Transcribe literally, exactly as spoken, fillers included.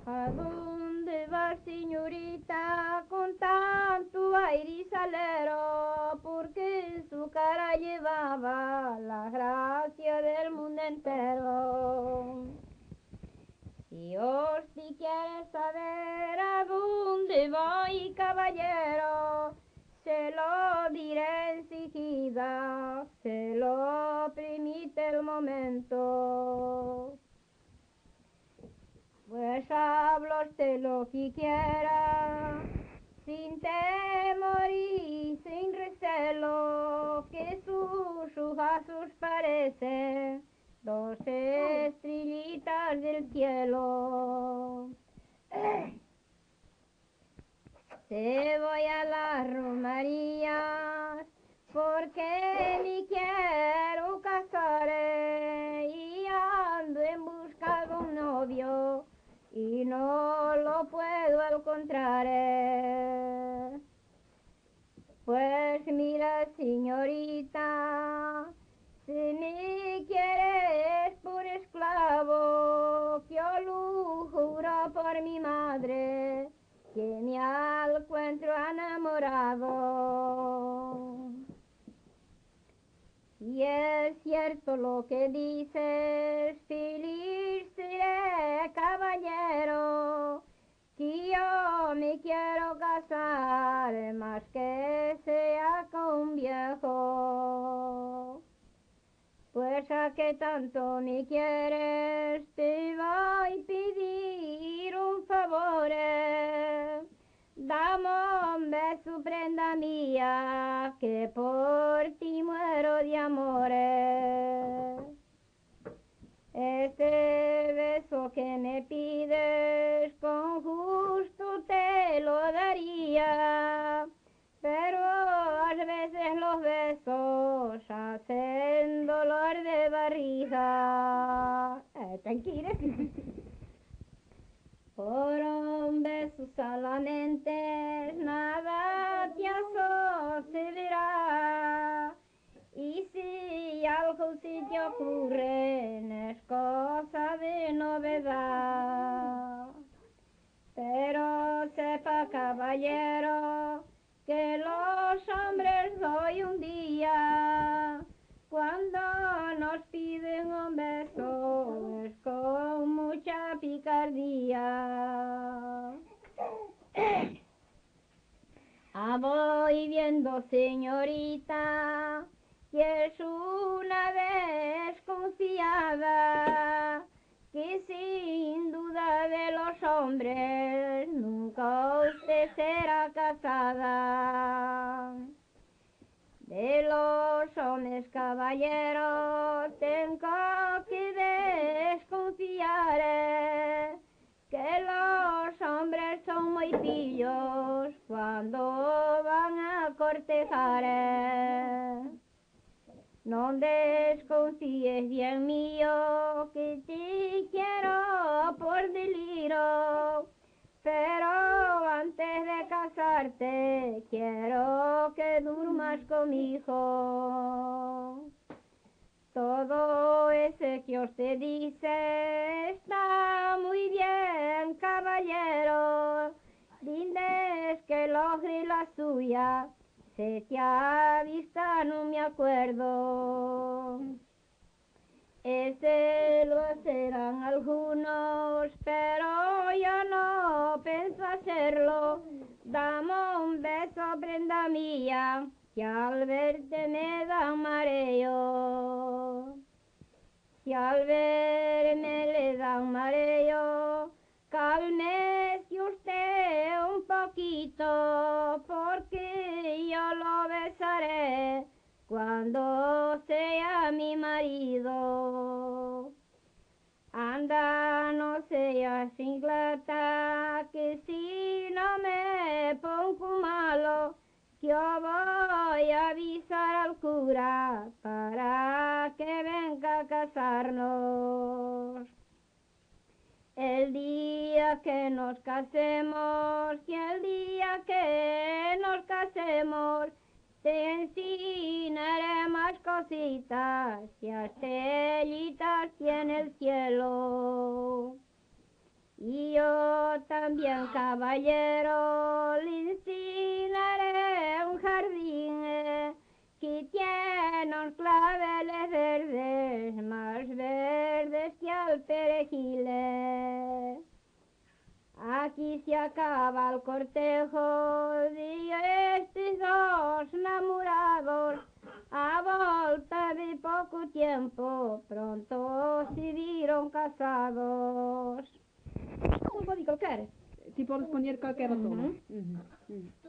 ¿A dónde va, señorita, con tanto aire salero? Porque en su cara llevaba la gracia del mundo entero. Si usted quiere saber a dónde voy, caballero, se lo diré enseguida, se lo permite el momento. Pues habla usted lo que quiera, sin temor y sin recelo, que sus ojazos parecen dos estrellitas del cielo. Se voy a las romerías porque me quiero casar y ando en busca de un novio y no lo puedo encontrar. Pues mira, señorita, si me quieres por esclavo, que yo lo juro por mi madre, que me encuentro enamorado. Si es cierto lo que dices, feliz seré, caballero, que yo me quiero casar, más que sea con un viejo. Pues a que tanto me quieres, te voy a pedir un favor. Dame un beso, prenda mía, que por ti muero de amor. Este beso que me pides, con gusto te lo daría, pero a veces los besos hacen dolor de barriga. Eh, tranquila. Por un beso solamente nada te sucederá. Y si algo se te ocurre, no es cosa de novedad. Pero sepa, caballero, que los hombres hoy un día, cuando nos piden un beso, es con mucha picardía. Ah, voy viendo, señorita, que es una desconfiada, que sin duda de los hombres nunca usted será casada. De los hombres, caballeros, tengo que desconfiar, que los hombres son muy pillos cuando van a cortejar. No desconfíes, bien mío, que te quiero por delirio, pero antes de casarte quiero que durmas conmigo. Todo ese que usted dice está muy bien, caballero. Diles que logre la suya, se te avista, no me acuerdo. Ese lo serán algunos, pero yo no pienso hacerlo. Dame un beso, prenda mía, que al verte me da un mareo. Si al verme le da un mareo, cálmese usted un poquito, porque yo lo besaré cuando sea mi marido. Anda, no seas ingrata, que si no me pongo malo, yo voy a avisar al cura para que venga a casarnos. El día que nos casemos, y el día que nos casemos, te enseñaré más cositas y estrellitas tiene el cielo. Y yo yo también, caballero, le enseñaré un jardín eh, que tiene unos claveles verdes, más verdes que el perejil. eh. Aquí se acaba el cortejo de estos dos enamorados. A volta de poco tiempo, pronto se vieron casados. Un po' di qualquer. Si può rispondere qualche Mhm. razone. Mhm, mhm.